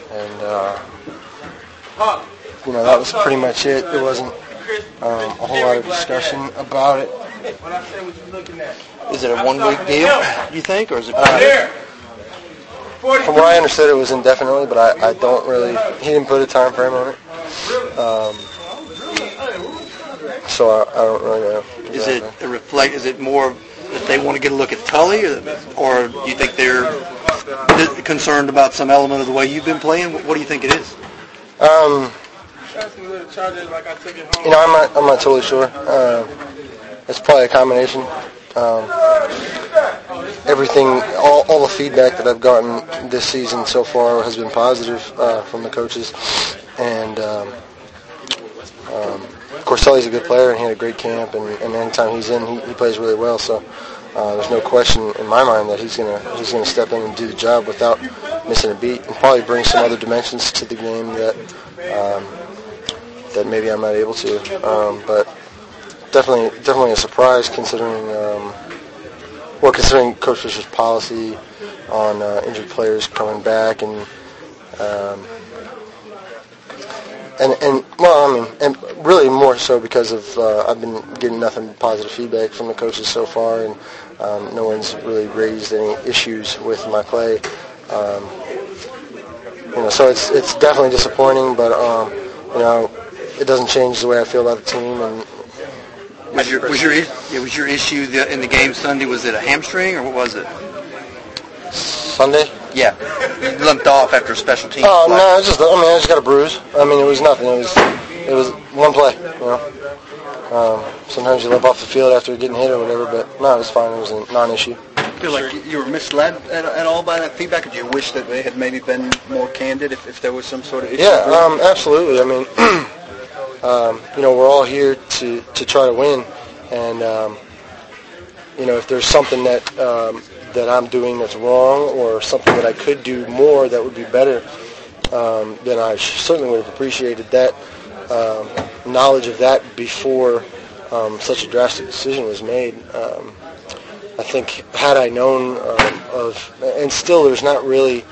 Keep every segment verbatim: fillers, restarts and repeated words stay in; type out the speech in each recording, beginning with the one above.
and uh, you know that was pretty much it. There wasn't um, a whole lot of discussion about it. Is it a one-week deal, you think, or is it? Uh, from what I understood, it was indefinitely, but I, I don't really. He didn't put a time frame on it, um, so I, I don't really know. Exactly. Is it a reflect? Is it more that they want to get a look at Tully, or, or do you think they're concerned about some element of the way you've been playing? What do you think it is? Um, you know, I'm not. I'm not totally sure. Uh, it's probably a combination. Um, everything, all, all the feedback that I've gotten this season so far has been positive uh, from the coaches, and um, um, of course Tully's a good player and he had a great camp, and, and anytime he's in, he, he plays really well. So uh, there's no question in my mind that he's gonna he's gonna step in and do the job without missing a beat, and probably bring some other dimensions to the game that um, that maybe I'm not able to, um, but. Definitely, definitely a surprise considering, um, well, considering Coach Fisher's policy on uh, injured players coming back, and um, and and well, I mean, and really more so because of uh, I've been getting nothing but positive feedback from the coaches so far, and um, no one's really raised any issues with my play. Um, you know, so it's it's definitely disappointing, but um, you know, it doesn't change the way I feel about the team. And Was your was your yeah, was your issue the, in the game Sunday? Was it a hamstring or what was it? Sunday? Yeah, you limped off after a special team. Oh play. no, it's just I mean I just got a bruise. I mean it was nothing. It was it was one play. You know, um, sometimes you limp off the field after getting hit or whatever, but no, it was fine. It was a non-issue. I feel like you were misled at, at all by that feedback. Did you wish that they had maybe been more candid if, if there was some sort of issue? Yeah, um, absolutely. I mean. Um, you know, we're all here to, to try to win, and um, you know, if there's something that um, that I'm doing that's wrong, or something that I could do more that would be better, um, then I certainly would have appreciated that um, knowledge of that before um, such a drastic decision was made. Um, I think had I known um, of, and still there's not really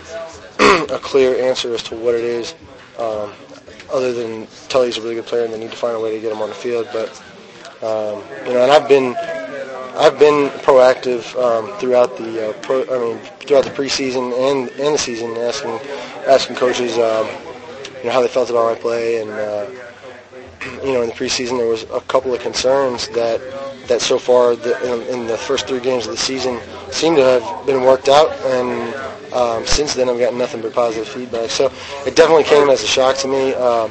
a clear answer as to what it is. Um, other than Tully's a really good player and they need to find a way to get him on the field. But, um, you know, and I've been I've been proactive um, throughout the uh, pro, I mean throughout the preseason and, and the season, asking asking coaches um, you know how they felt about my play, and uh, you know in the preseason there was a couple of concerns that that so far the, in, in the first three games of the season seem to have been worked out, and Um, since then, I've gotten nothing but positive feedback. So it definitely came as a shock to me. Um,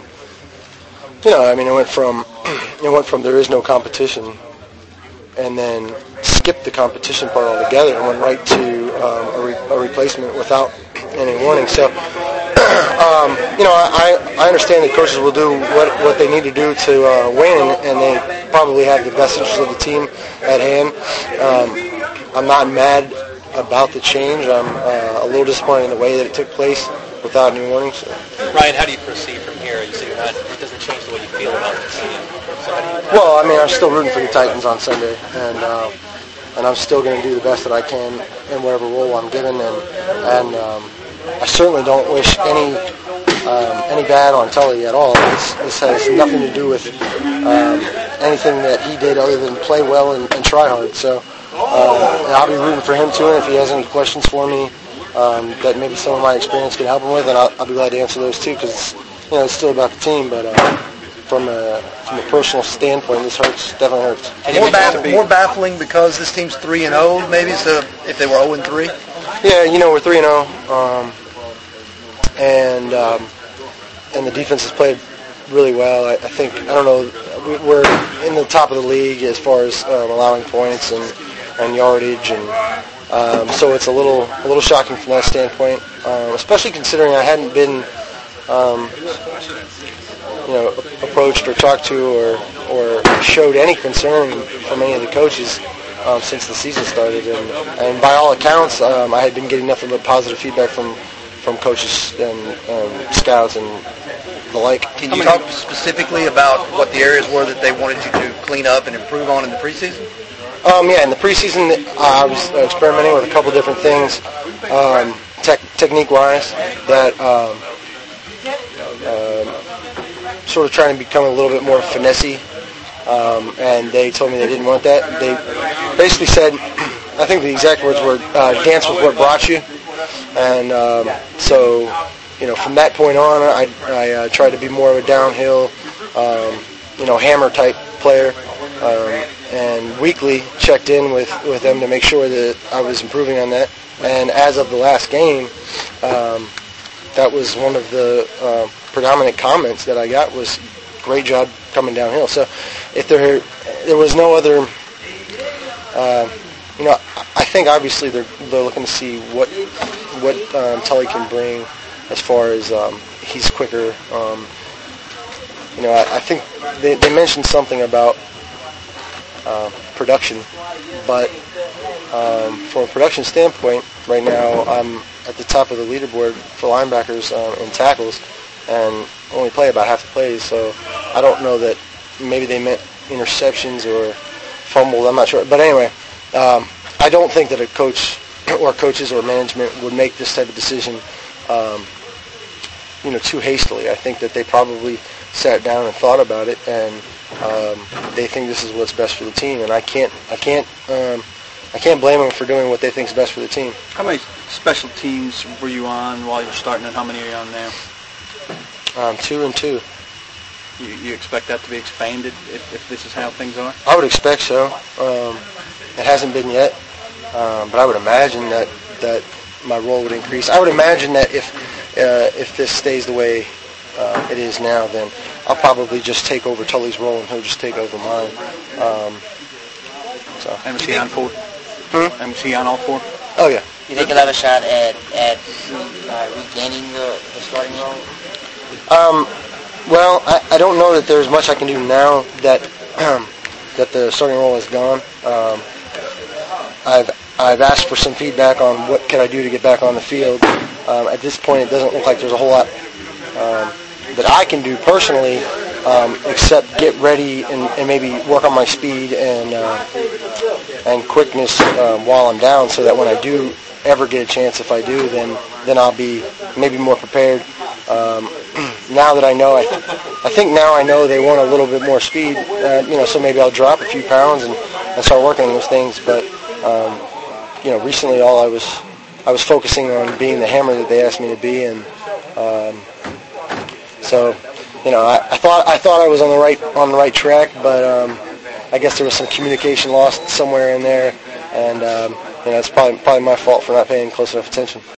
you know, I mean, it went from it went from there is no competition, and then skipped the competition part altogether and went right to um, a, re- a replacement without any warning. So, um, you know, I, I understand that coaches will do what what they need to do to uh, win, and they probably have the best interest of the team at hand. Um, I'm not mad about the change. I'm uh, a little disappointed in the way that it took place without any warning. So. Ryan, how do you proceed from here? You say you're not, it doesn't change the way you feel about the team. So how do you... Well, I mean, I'm still rooting for the Titans on Sunday, and uh, and I'm still going to do the best that I can in whatever role I'm given, and and um, I certainly don't wish any um, any bad on Tully at all. This, this has nothing to do with um, anything that he did other than play well and, and try hard. So. Uh, I'll be rooting for him too, and if he has any questions for me um, that maybe some of my experience can help him with, then I'll, I'll be glad to answer those too, because you know it's still about the team. But uh, from a from a personal standpoint, this hurts. Definitely hurts. More, baff- more baffling because this team's three and zero, maybe. So if they were zero and three. Yeah, you know we're three and zero, um, and um, and the defense has played really well. I, I think I don't know. We're in the top of the league as far as um, allowing points and. and yardage, and um, so it's a little a little shocking from that standpoint, um, especially considering I hadn't been, um, you know, approached or talked to or or showed any concern from any of the coaches um, since the season started, and, and by all accounts, um, I had been getting nothing but positive feedback from from coaches and um, scouts and the like. Can you talk specifically about what the areas were that they wanted you to clean up and improve on in the preseason? Um, yeah, in the preseason, uh, I was experimenting with a couple different things, um, tech, technique-wise, that um, um, sort of trying to become a little bit more finessey, um, and they told me they didn't want that. They basically said, I think the exact words were, uh, dance with what brought you. And um, so, you know, from that point on, I, I uh, tried to be more of a downhill, um, you know, hammer type player, um, and weekly checked in with, with them to make sure that I was improving on that. And as of the last game, um, that was one of the uh, predominant comments that I got was, great job coming downhill. So if there there was no other, uh, you know, I think obviously they're they're looking to see what what um, Tully can bring as far as um, he's quicker. Um, you know, I, I think they, they mentioned something about uh, production, but um, from a production standpoint, right now I'm at the top of the leaderboard for linebackers um, and tackles, and only play about half the plays. So I don't know that maybe they meant interceptions or fumbles. I'm not sure. But anyway, um, I don't think that a coach or coaches or management would make this type of decision, um, you know, too hastily. I think that they probably sat down and thought about it, and um, they think this is what's best for the team. And I can't, I can't, um, I can't blame them for doing what they think is best for the team. How many special teams were you on while you were starting, and how many are you on now? Um, two and two. You, you expect that to be expanded if, if this is how things are? I would expect so. Um, it hasn't been yet, um, but I would imagine that, that my role would increase. I would imagine that if uh, if this stays the way uh, it is now, then I'll probably just take over Tully's role and he'll just take over mine. Um, so. And was he on four? Hmm? And was he on all four? Oh yeah. You think you'll have a shot at at uh, regaining the, the starting role? Um, well, I, I don't know that there's much I can do now that um, that the starting role is gone. Um, I've I've asked for some feedback on what can I do to get back on the field. Um, at this point, it doesn't look like there's a whole lot um, that I can do personally, um, except get ready and, and maybe work on my speed and uh, and quickness um, while I'm down, so that when I do ever get a chance, if I do, then then I'll be maybe more prepared. Um, now that I know, I, I think now I know they want a little bit more speed, uh, you know, so maybe I'll drop a few pounds and, and start working on those things. But um, you know, recently all I was I was focusing on being the hammer that they asked me to be, and um, so you know, I, I thought I thought I was on the right on the right track, but um, I guess there was some communication lost somewhere in there, and um, you know, it's probably probably my fault for not paying close enough attention.